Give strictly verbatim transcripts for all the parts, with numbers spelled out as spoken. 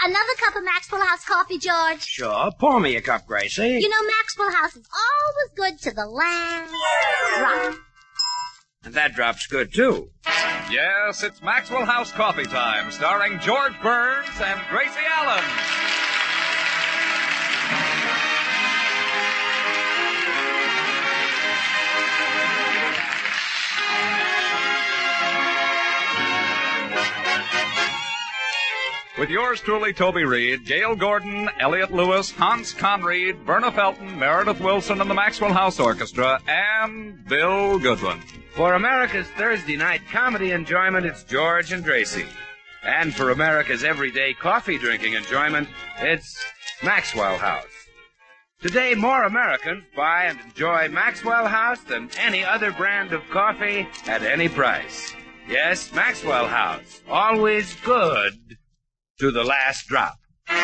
Another cup of Maxwell House coffee, George? Sure. Pour me a cup, Gracie. You know, Maxwell House is always good to the last drop. And that drop's good, too. Yes, it's Maxwell House Coffee Time, starring George Burns and Gracie Allen. With yours truly, Toby Reed, Gail Gordon, Elliot Lewis, Hans Conried, Verna Felton, Meredith Wilson, and the Maxwell House Orchestra, and Bill Goodwin. For America's Thursday night comedy enjoyment, it's George and Gracie. And for America's everyday coffee drinking enjoyment, it's Maxwell House. Today, more Americans buy and enjoy Maxwell House than any other brand of coffee at any price. Yes, Maxwell House. Always good to the last drop.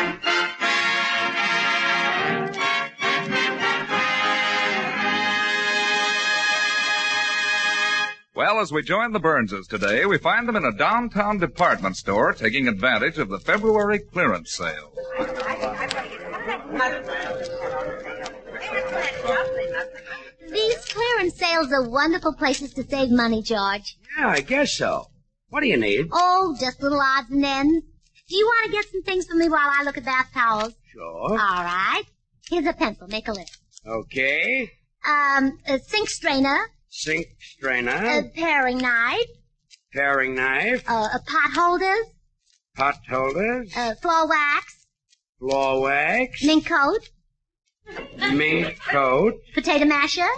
Well, as we join the Burnses today, we find them in a downtown department store taking advantage of the February clearance sale. These clearance sales are wonderful places to save money, George. Yeah, I guess so. What do you need? Oh, just little odds and ends. Do you want to get some things for me while I look at bath towels? Sure. All right. Here's a pencil. Make a list. Okay. Um, a sink strainer. Sink strainer. A paring knife. Paring knife. Uh, a pot holders. Pot holders. Uh, floor wax. Floor wax. Mink coat. Mink coat. Potato masher.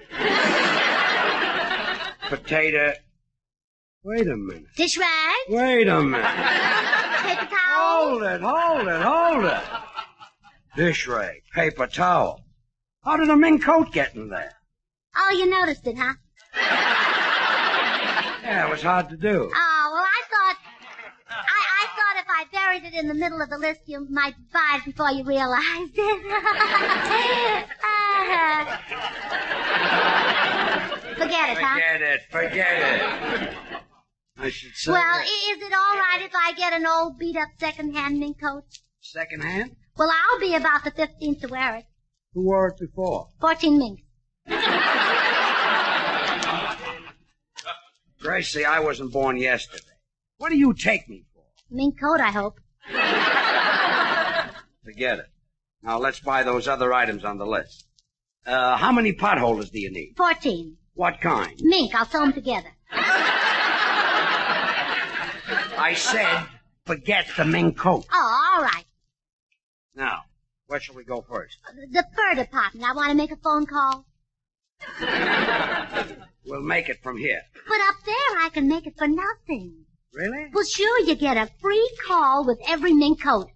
Potato. Wait a minute. Dish rag. Wait a minute. Paper towel. Hold it, hold it, hold it. Dish rag, paper towel. How did a mink coat get in there? Oh, you noticed it, huh? Yeah, it was hard to do. Oh, well, I thought... I, I thought if I buried it in the middle of the list, you might buy it before you realized it. uh, forget it, huh? Forget it, forget it. I should say... Well, i- is it all right if I get an old beat-up second-hand mink coat? Second hand? Well, I'll be about the fifteenth to wear it. Who wore it before? Fourteen minks. Gracie, I wasn't born yesterday. What do you take me for? Mink coat, I hope. Forget it. Now, let's buy those other items on the list. Uh, how many pot holders do you need? Fourteen. What kind? Mink, I'll sew them together. I said, forget the mink coat. Oh, all right. Now, where shall we go first? The fur department. I want to make a phone call. We'll make it from here. But up there, I can make it for nothing. Really? Well, sure, you get a free call with every mink coat.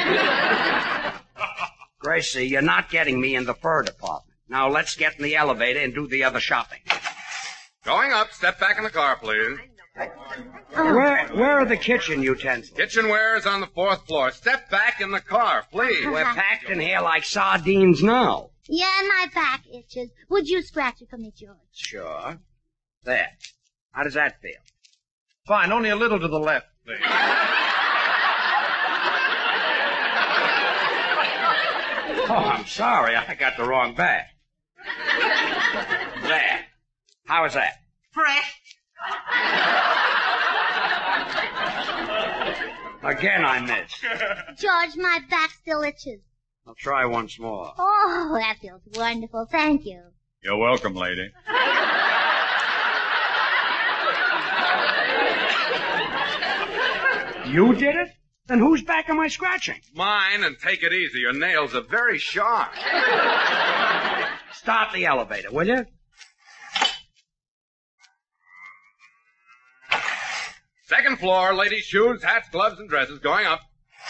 Gracie, you're not getting me in the fur department. Now, let's get in the elevator and do the other shopping. Going up. Step back in the car, please. Oh. Where, where are the kitchen utensils? Kitchenware is on the fourth floor. Step back in the car, please. We're packed in here like sardines now. Yeah, my back itches. Would you scratch it for me, George? Sure. There. How does that feel? Fine, only a little to the left, please. Oh, I'm sorry. I got the wrong back. There. How is that? Fresh. Again, I missed. George, my back still itches. I'll try once more. Oh, that feels wonderful. Thank you. You're welcome, lady. You did it? Then whose back am I scratching? Mine, and take it easy. Your nails are very sharp. Start the elevator, will you? Second floor, ladies' shoes, hats, gloves, and dresses. Going up.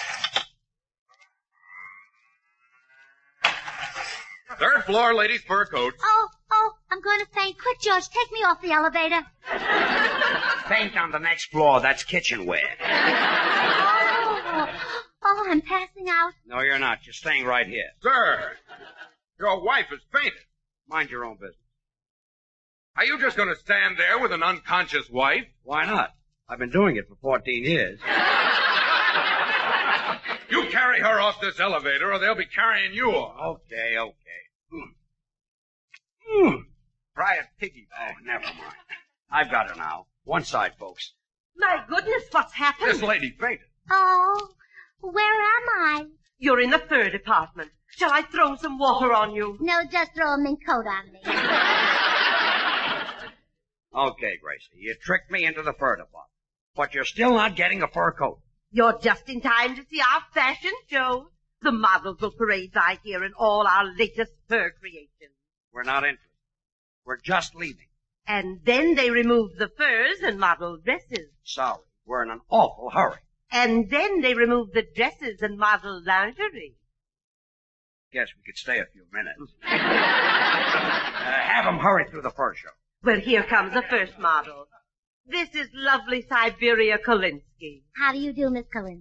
Third floor, ladies' fur coats. Oh, oh, I'm going to faint. Quick, George, take me off the elevator. Faint on the next floor. That's kitchenware. Oh, oh, I'm passing out. No, you're not. You're staying right here. Sir, your wife has fainted. Mind your own business. Are you just going to stand there with an unconscious wife? Why not? I've been doing it for fourteen years. carry her off this elevator or they'll be carrying you off. Okay, okay. Mm. Mm. Try a piggy. Oh, never mind. I've got her now. One side, folks. My goodness, what's happened? This lady fainted. Oh, where am I? You're in the fur department. Shall I throw some water on you? No, just throw a mink coat on me. Okay, Gracie, you tricked me into the fur department. But you're still not getting a fur coat. You're just in time to see our fashion show. The models will parade right here in all our latest fur creations. We're not interested. We're just leaving. And then they remove the furs and model dresses. Sorry, we're in an awful hurry. And then they remove the dresses and model lingerie. Guess we could stay a few minutes. uh, have them hurry through the fur show. Well, here comes the first model. This is lovely Siberia Kolinsky. How do you do, Miss Kolinsky?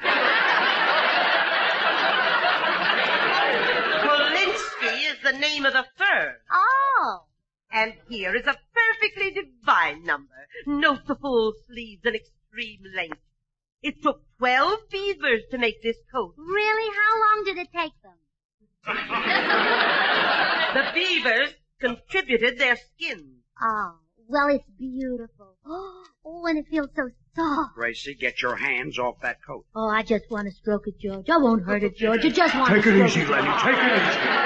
Kolinsky is the name of the fur. Oh. And here is a perfectly divine number. Note the full sleeves and extreme length. It took twelve beavers to make this coat. Really? How long did it take them? The beavers contributed their skins. Oh, well, it's beautiful. Oh, and it feels so soft. Gracie, get your hands off that coat. Oh, I just want to stroke it, George. I won't hurt it, George. I just want Take to it stroke easy, Lenny. Take it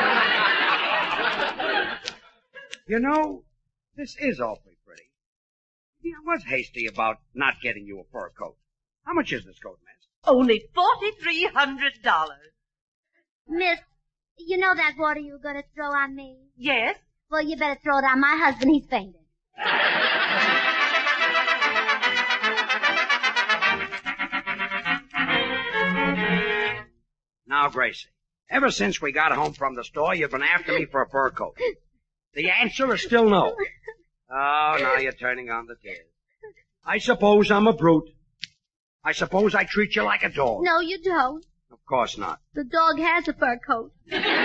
easy. You know, this is awfully pretty. Yeah, I was hasty about not getting you a fur coat. How much is this coat, miss? Only forty-three hundred dollars. Miss, you know that water you were going to throw on me? Yes? Well, you better throw it on my husband. He's fainted. Now, Gracie, ever since we got home from the store, you've been after me for a fur coat. The answer is still no. Oh, now you're turning on the tears. I suppose I'm a brute. I suppose I treat you like a dog. No, you don't. Of course not. The dog has a fur coat.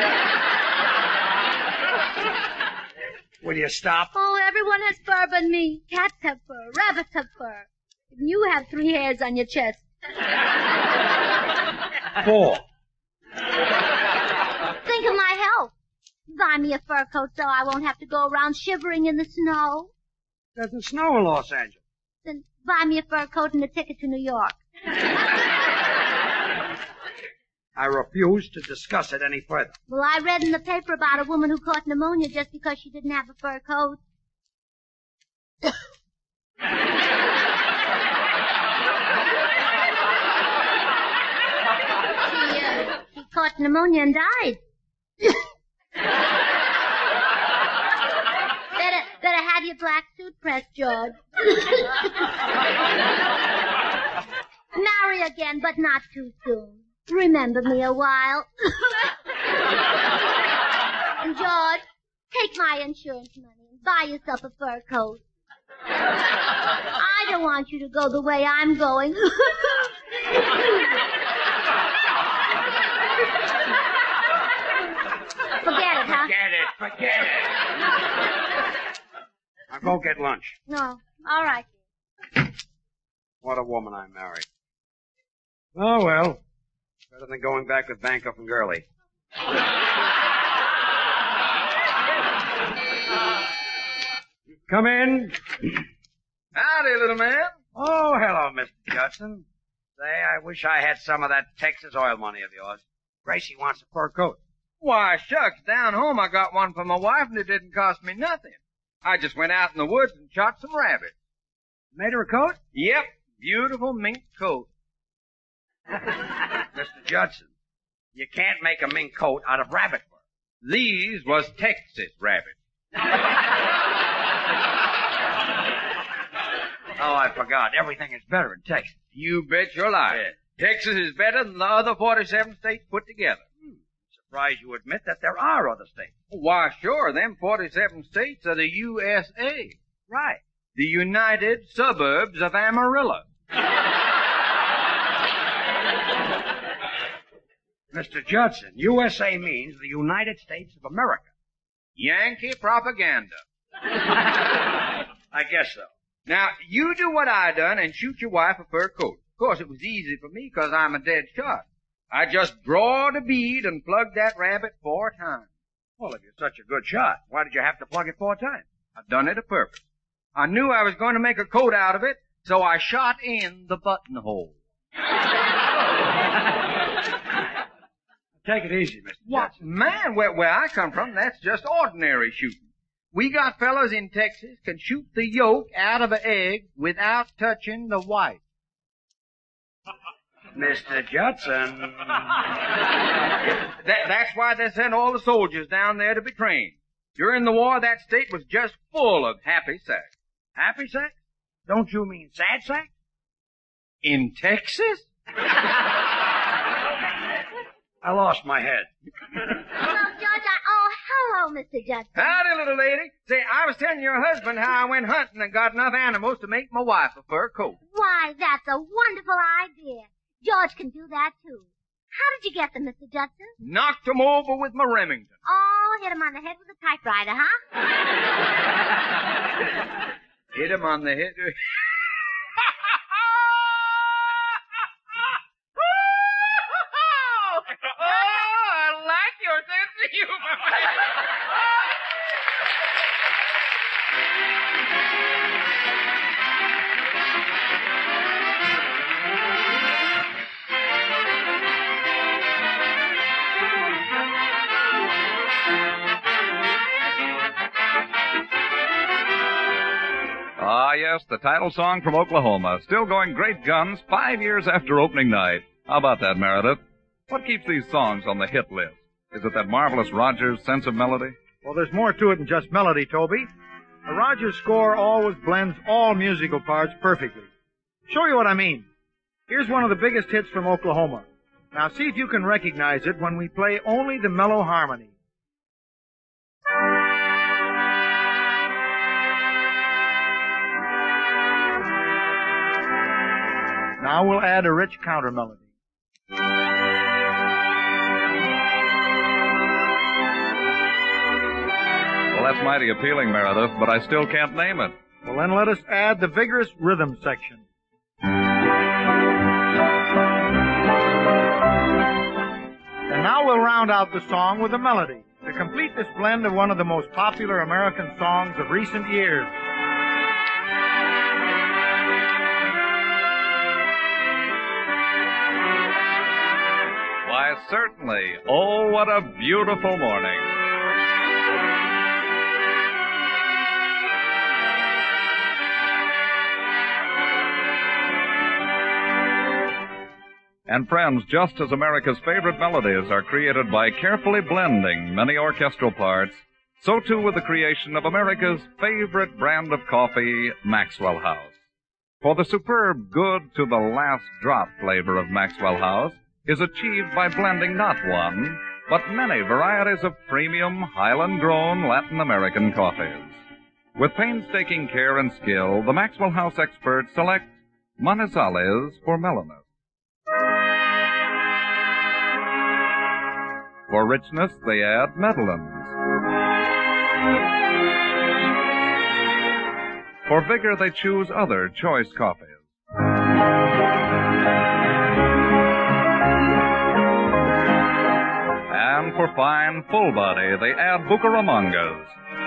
Will you stop? Oh, everyone has fur but me. Cats have fur. Rabbits have fur. And you have three hairs on your chest. Four. Think of my health. Buy me a fur coat so I won't have to go around shivering in the snow. It doesn't snow in Los Angeles. Then buy me a fur coat and a ticket to New York. I refuse to discuss it any further. Well, I read in the paper about a woman who caught pneumonia just because she didn't have a fur coat. she, uh, she caught pneumonia and died. better, better have your black suit pressed, George. Marry again, but not too soon. Remember me a while. And George, take my insurance money and buy yourself a fur coat. I don't want you to go the way I'm going. Forget it, huh? Forget it, forget it. Now go get lunch. No, all right. What a woman I married. Oh, well. Better than going back with Bankoff and Gurley. Come in. Howdy, little man. Oh, hello, Mister Judson. Say, I wish I had some of that Texas oil money of yours. Gracie wants a fur coat. Why, shucks, down home I got one for my wife and it didn't cost me nothing. I just went out in the woods and shot some rabbits. Made her a coat? Yep, beautiful mink coat. Mister Judson, you can't make a mink coat out of rabbit fur. These was Texas rabbits. Oh, I forgot. Everything is better in Texas. You bet your life. Yeah. Texas is better than the other forty-seven states put together. Hmm. Surprised you admit that there are other states. Why, sure, them forty-seven states are the U S A. Right. The United Suburbs of Amarillo. Mister Judson, U S A means the United States of America. Yankee propaganda. I guess so. Now, you do what I done and shoot your wife a fur coat. Of course, it was easy for me because I'm a dead shot. I just drawed a bead and plugged that rabbit four times. Well, if you're such a good shot, why did you have to plug it four times? I've done it a purpose. I knew I was going to make a coat out of it, so I shot in the buttonhole. Take it easy, Mister What? Judson. Man, where, where I come from, that's just ordinary shooting. We got fellas in Texas can shoot the yolk out of an egg without touching the white. Mister Judson. That, that's why they sent all the soldiers down there to be trained. During the war, that state was just full of happy sex. Happy sex? Don't you mean sad sex? In Texas? I lost my head. Hello, George. I, oh, hello, Mister Judson. Howdy, little lady. Say, I was telling your husband how I went hunting and got enough animals to make my wife a fur coat. Why, that's a wonderful idea. George can do that, too. How did you get them, Mister Judson? Knocked 'em over with my Remington. Oh, hit him on the head with a typewriter, huh? Hit him on the head. Ah, yes, the title song from Oklahoma. Still going great guns five years after opening night. How about that, Meredith? What keeps these songs on the hit list? Is it that marvelous Rogers sense of melody? Well, there's more to it than just melody, Toby. The Rogers score always blends all musical parts perfectly. Show you what I mean. Here's one of the biggest hits from Oklahoma. Now see if you can recognize it when we play only the mellow harmony. Now we'll add a rich counter melody. Well, that's mighty appealing, Meredith, but I still can't name it. Well, then let us add the vigorous rhythm section. And now we'll round out the song with a melody to complete this blend of one of the most popular American songs of recent years. Why, certainly. Oh, what a beautiful morning. And friends, just as America's favorite melodies are created by carefully blending many orchestral parts, so too with the creation of America's favorite brand of coffee, Maxwell House. For the superb good to the last drop flavor of Maxwell House is achieved by blending not one, but many varieties of premium, Highland-grown Latin American coffees. With painstaking care and skill, the Maxwell House experts select Manizales for mellowness. For richness, they add Medellins. For vigor, they choose other choice coffees. And for fine, full body, they add Bucaramangas.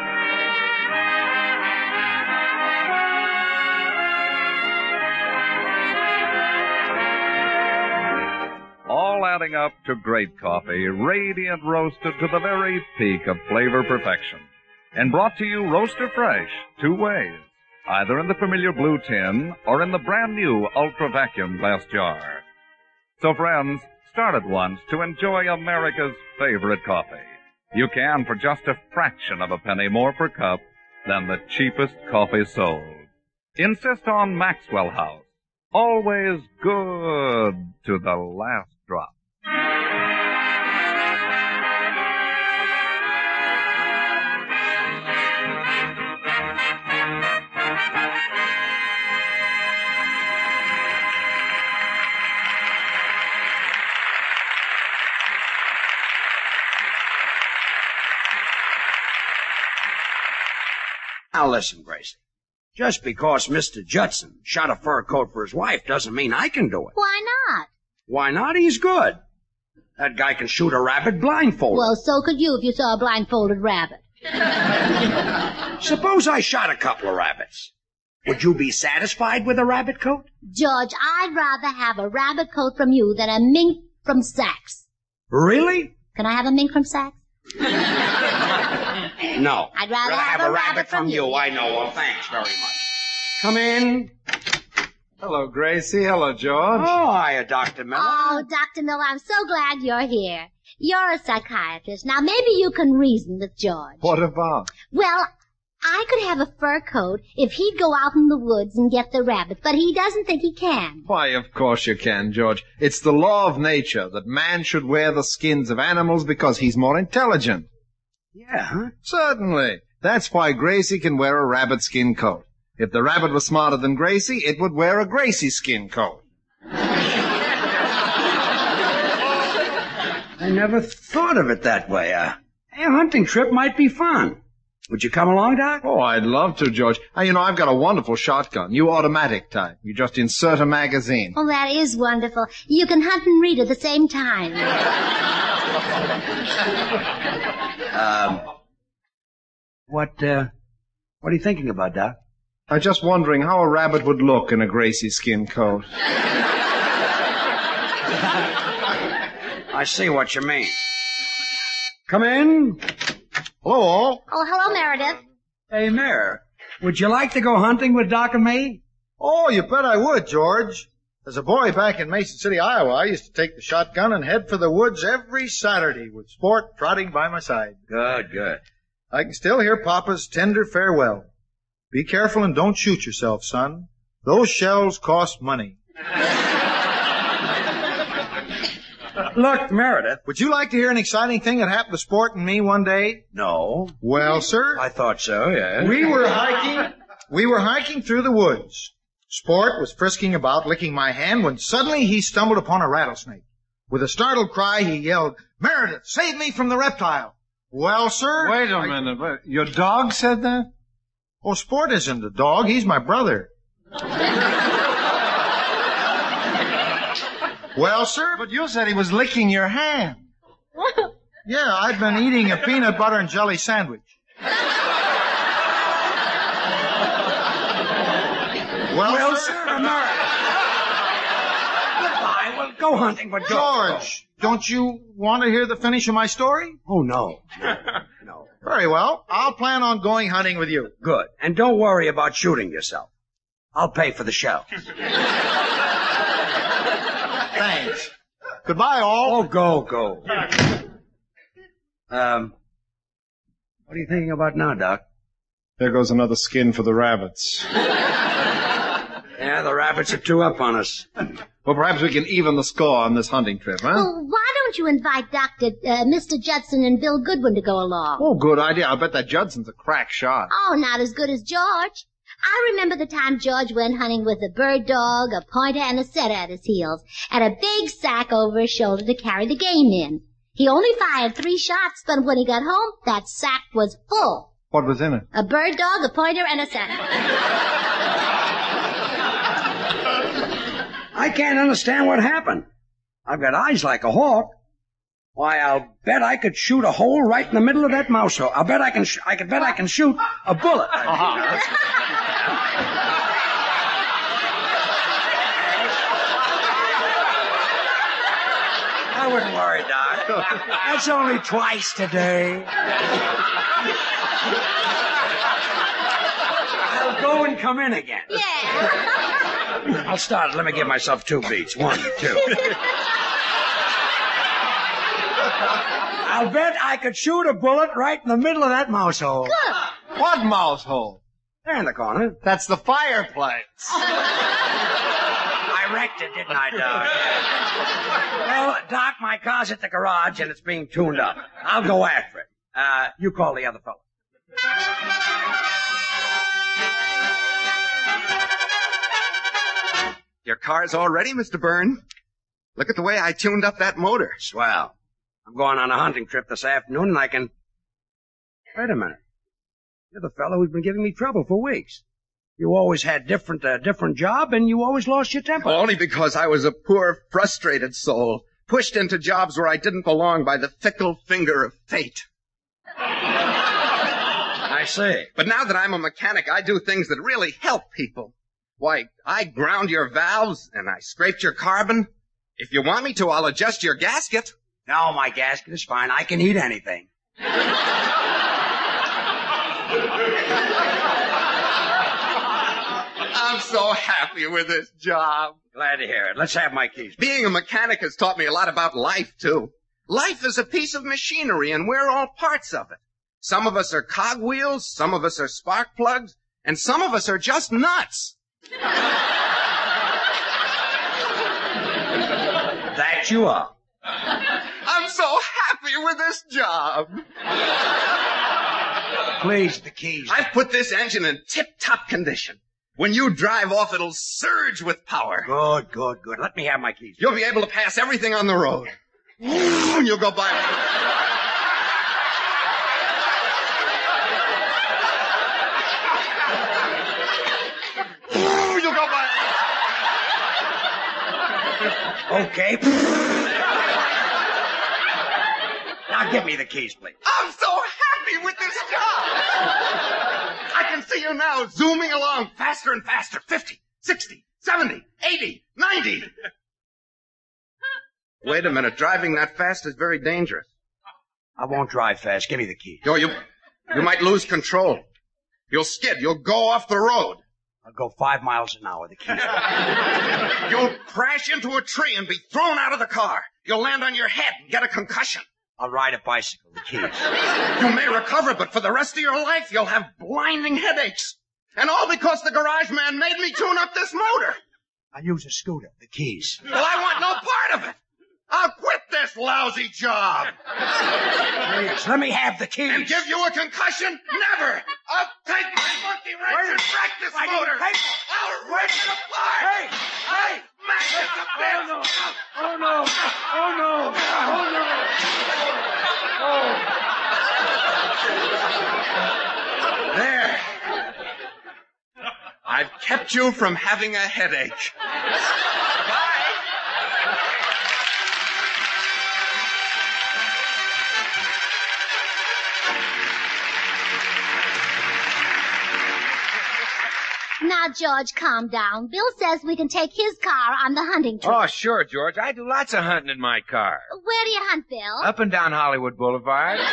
All adding up to great coffee, radiant roasted to the very peak of flavor perfection. And brought to you roaster fresh, two ways, either in the familiar blue tin or in the brand new ultra vacuum glass jar. So friends, start at once to enjoy America's favorite coffee. You can for just a fraction of a penny more per cup than the cheapest coffee sold. Insist on Maxwell House. Always good to the last drop. Now listen, Gracie. Just because Mister Judson shot a fur coat for his wife doesn't mean I can do it. Why not? Why not? He's good. That guy can shoot a rabbit blindfolded. Well, so could you if you saw a blindfolded rabbit. Suppose I shot a couple of rabbits. Would you be satisfied with a rabbit coat? George, I'd rather have a rabbit coat from you than a mink from Saks. Really? Can I have a mink from Saks? No. I'd rather have, have a a rabbit rabbit from you. you. I know. Well, thanks very much. Come in. Hello, Gracie. Hello, George. Oh, hiya, Doctor Miller. Oh, Doctor Miller, I'm so glad you're here. You're a psychiatrist. Now, maybe you can reason with George. What about? Well, I could have a fur coat if he'd go out in the woods and get the rabbit, but he doesn't think he can. Why, of course you can, George. It's the law of nature that man should wear the skins of animals because he's more intelligent. Yeah, huh? Certainly. That's why Gracie can wear a rabbit skin coat. If the rabbit was smarter than Gracie, it would wear a Gracie skin coat. I never thought of it that way. Uh, a hunting trip might be fun. Would you come along, Doc? Oh, I'd love to, George. Uh, you know, I've got a wonderful shotgun. You automatic type. You just insert a magazine. Oh, that is wonderful. You can hunt and read at the same time. um, what, uh, what are you thinking about, Doc? I'm just wondering how a rabbit would look in a Gracie skin coat. I see what you mean. Come in. Hello, all. Oh, hello, Meredith. Hey, Mayor, would you like to go hunting with Doc and me? Oh, you bet I would, George. As a boy back in Mason City, Iowa, I used to take the shotgun and head for the woods every Saturday with Sport trotting by my side. Good, good. I can still hear Papa's tender farewell. Be careful and don't shoot yourself, son. Those shells cost money. Look, Meredith. Would you like to hear an exciting thing that happened to Sport and me one day? No. Well, sir, I thought so, yeah. we were hiking, we were hiking through the woods. Sport was frisking about, licking my hand, when suddenly he stumbled upon a rattlesnake. With a startled cry, he yelled, "Meredith, save me from the reptile!" Well, sir... Wait a I... minute. Wait. Your dog said that? Oh, Sport isn't a dog. He's my brother. Well, sir... But you said he was licking your hand. Yeah, I've been eating a peanut butter and jelly sandwich. Well, Well, sir... sir, America. Goodbye. Well, go hunting, but go. George, don't you want to hear the finish of my story? Oh, no. No. Very well. I'll plan on going hunting with you. Good. And don't worry about shooting yourself. I'll pay for the shells. Thanks. Goodbye, all. Oh, go, go. Um, what are you thinking about now, Doc? There goes another skin for the rabbits. Yeah, the rabbits are two up on us. Well, perhaps we can even the score on this hunting trip, huh? Well, why don't you invite Doctor Uh, Mister Judson and Bill Goodwin to go along? Oh, good idea. I'll bet that Judson's a crack shot. Oh, not as good as George. I remember the time George went hunting with a bird dog, a pointer, and a setter at his heels, and a big sack over his shoulder to carry the game in. He only fired three shots, but when he got home, that sack was full. What was in it? A bird dog, a pointer, and a setter. I can't understand what happened. I've got eyes like a hawk. Why, I'll bet I could shoot a hole right in the middle of that mouse hole. I'll bet I can. Sh- I could bet I can shoot a bullet. I wouldn't worry, Doc. That's only twice today. I'll go and come in again. Yeah. I'll start. Let me give myself two beats. One, two. I'll bet I could shoot a bullet right in the middle of that mouse hole. Good. What mouse hole? There in the corner. That's the fireplace. I wrecked it, didn't I, Doc? Well, Doc, my car's at the garage and it's being tuned up. I'll go after it. Uh, you call the other fellow. Your car's all ready, Mister Byrne. Look at the way I tuned up that motor. Swell. I'm going on a hunting trip this afternoon and I can... Wait a minute. You're the fellow who's been giving me trouble for weeks. You always had different, uh, different job and you always lost your temper. Only because I was a poor, frustrated soul, pushed into jobs where I didn't belong by the fickle finger of fate. I see. But now that I'm a mechanic, I do things that really help people. Why, I ground your valves and I scraped your carbon. If you want me to, I'll adjust your gasket. No, my gasket is fine. I can eat anything. I'm so happy with this job. Glad to hear it. Let's have my keys. Being a mechanic has taught me a lot about life, too. Life is a piece of machinery, and we're all parts of it. Some of us are cogwheels, some of us are spark plugs, and some of us are just nuts. That you are. I'm so happy with this job. Please, the keys. I've put this engine in tip-top condition. When you drive off, it'll surge with power. Good, good, good. Let me have my keys. You'll be able to pass everything on the road. And you'll go by. You'll go by. Okay. Now give me the keys, please. I'm so happy with this job. I can see you now zooming along faster and faster. fifty, sixty, seventy, eighty, ninety. Wait a minute. Driving that fast is very dangerous. I won't drive fast. Give me the keys. Yo, you, you might lose control. You'll skid. You'll go off the road. I'll go five miles an hour. The keys. You'll crash into a tree and be thrown out of the car. You'll land on your head and get a concussion. I'll ride a bicycle. The keys. You may recover, but for the rest of your life, you'll have blinding headaches. And all because the garage man made me tune up this motor. I'll use a scooter. The keys. Well, I want no part of it. I'll quit this lousy job. Please, let me have the keys. And give you a concussion? Never. I'll take my monkey wrench and wreck this I motor. need paper. I'll rip it apart. Hey, hey. Smash it to bits. Oh, no. Oh, no. Oh, no. Oh. There. I've kept you from having a headache. Bye. Now, George, calm down. Bill says we can take his car on the hunting trip. Oh, sure, George. I do lots of hunting in my car. Where do you hunt, Bill? Up and down Hollywood Boulevard. Oh,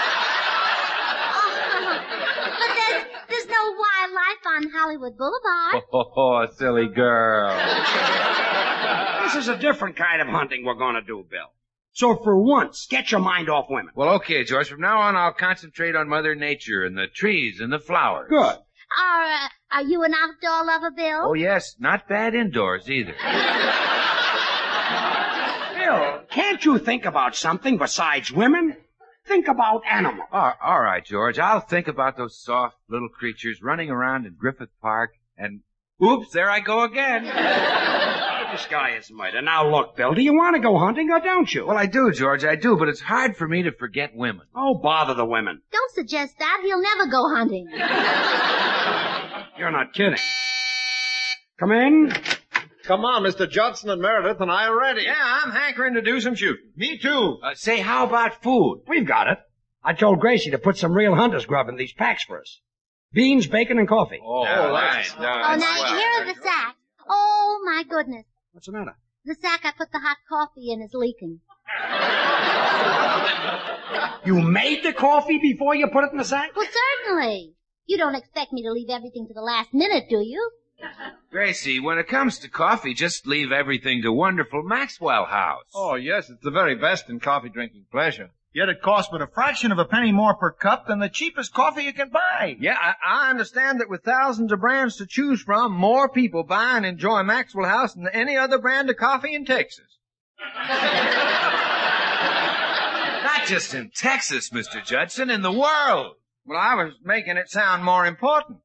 but there's, there's no wildlife on Hollywood Boulevard. Oh, oh, silly girl. This is a different kind of hunting we're going to do, Bill. So for once, get your mind off women. Well, okay, George. From now on, I'll concentrate on Mother Nature and the trees and the flowers. Good. Are, uh, are you an outdoor lover, Bill? Oh, yes. Not bad indoors, either. Bill, can't you think about something besides women? Think about animals. Oh, all right, George. I'll think about those soft little creatures running around in Griffith Park and... Oops, there I go again. The sky is murder. Now look, Bill, do you want to go hunting or don't you? Well, I do, George, I do, but it's hard for me to forget women. Oh, bother the women. Don't suggest that. He'll never go hunting. You're not kidding. Come in. Come on, Mister Judson and Meredith and I are ready. Yeah, I'm hankering to do some shooting. Me too. Uh, say, how about food? We've got it. I told Gracie to put some real hunter's grub in these packs for us. Beans, bacon, and coffee. Oh, Yeah, right. that's- No, Oh, that's now, swell. here are the sack. Oh, my goodness. What's the matter? The sack I put the hot coffee in is leaking. You made the coffee before you put it in the sack? Well, certainly. You don't expect me to leave everything to the last minute, do you? Gracie, when it comes to coffee, just leave everything to wonderful Maxwell House. Oh, yes, it's the very best in coffee drinking pleasure. Yet it costs but a fraction of a penny more per cup than the cheapest coffee you can buy. Yeah, I, I understand that with thousands of brands to choose from, more people buy and enjoy Maxwell House than any other brand of coffee in Texas. Not just in Texas, Mister Judson, in the world. Well, I was making it sound more important.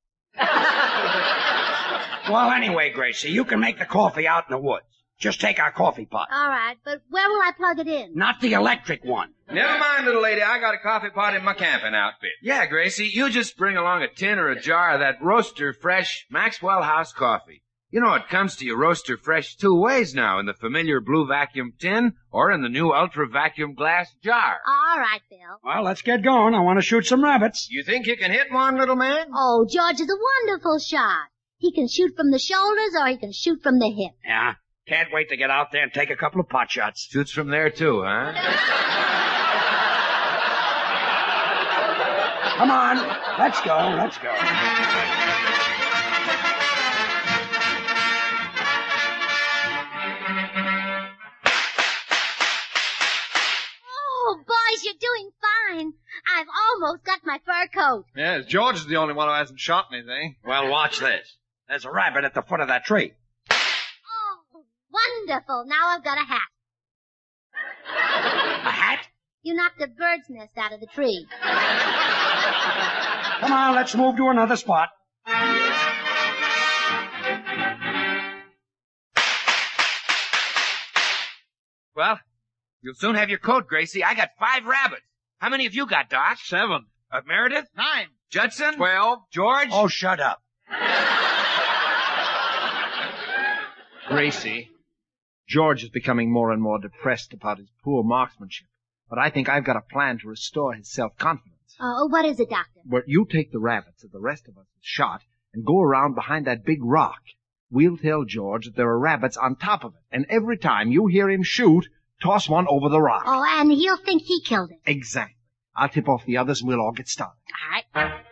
Well, anyway, Gracie, you can make the coffee out in the woods. Just take our coffee pot. All right, but where will I plug it in? Not the electric one. Never mind, little lady. I got a coffee pot in my camping outfit. Yeah, Gracie, you just bring along a tin or a jar of that roaster fresh Maxwell House coffee. You know, it comes to your roaster fresh two ways now, in the familiar blue vacuum tin or in the new ultra vacuum glass jar. All right, Bill. Well, let's get going. I want to shoot some rabbits. You think you can hit one, little man? Oh, George is a wonderful shot. He can shoot from the shoulders or he can shoot from the hip. Yeah. Can't wait to get out there and take a couple of pot shots. Shoots from there, too, huh? Come on. Let's go. Let's go. Oh, boys, you're doing fine. I've almost got my fur coat. Yes, George is the only one who hasn't shot anything. Well, watch this. There's a rabbit at the foot of that tree. Oh, wonderful. Now I've got a hat. A hat? You knocked a bird's nest out of the tree. Come on, let's move to another spot. Well, you'll soon have your coat, Gracie. I got five rabbits. How many have you got, Doc? Seven. Uh, Meredith? Nine. Judson? Twelve. George? Oh, shut up. Gracie, George is becoming more and more depressed about his poor marksmanship. But I think I've got a plan to restore his self-confidence. Oh, what is it, Doctor? Well, you take the rabbits that the rest of us have shot and go around behind that big rock. We'll tell George that there are rabbits on top of it. And every time you hear him shoot, toss one over the rock. Oh, and he'll think he killed it. Exactly. I'll tip off the others and we'll all get started. All right.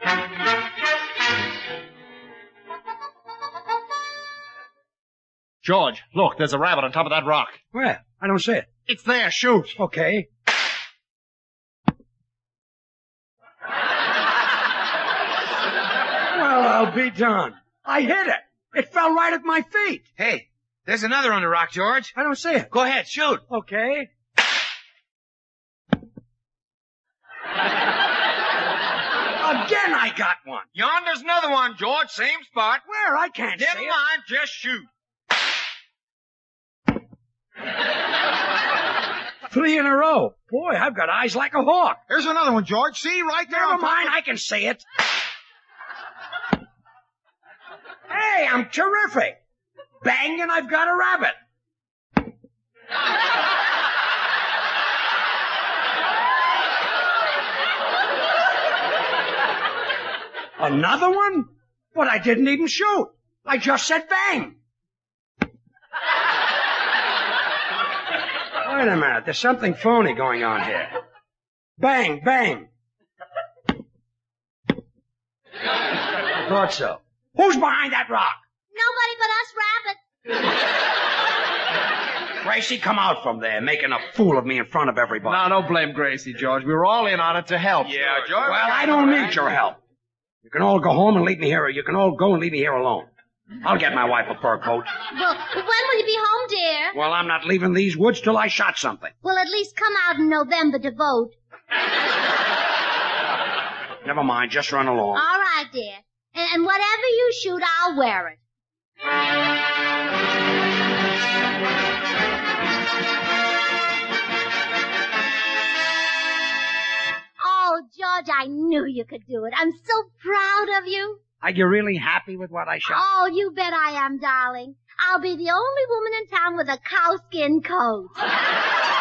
George, look, there's a rabbit on top of that rock. Where? I don't see it. It's there, shoot. Okay. Well, I'll be done. I hit it. It fell right at my feet. Hey, there's another on the rock, George. I don't see it. Go ahead, shoot. Okay. Again I got one. Yonder's another one, George. Same spot. Where? I can't Never see it. mind. Just shoot. Three in a row. Boy, I've got eyes like a hawk. There's another one, George. See, right there. Never on top mind, of- I can see it. Hey, I'm terrific. Bang, and I've got a rabbit. Another one? But I didn't even shoot. I just said bang. Wait a minute. There's something phony going on here. Bang, bang. I thought so. Who's behind that rock? Nobody but us rabbits. Gracie, come out from there, making a fool of me in front of everybody. No, don't blame Gracie, George. We were all in on it to help. Yeah, George. Well, I don't need your help. You can all go home and leave me here, or you can all go and leave me here alone. I'll get my wife a fur coat. Well, when will you be home, dear? Well, I'm not leaving these woods till I shot something. Well, at least come out in November to vote. Never mind, just run along. All right, dear. And, and whatever you shoot, I'll wear it. Oh, George, I knew you could do it. I'm so proud of you. Are you really happy with what I shot? Oh, you bet I am, darling. I'll be the only woman in town with a cowskin coat.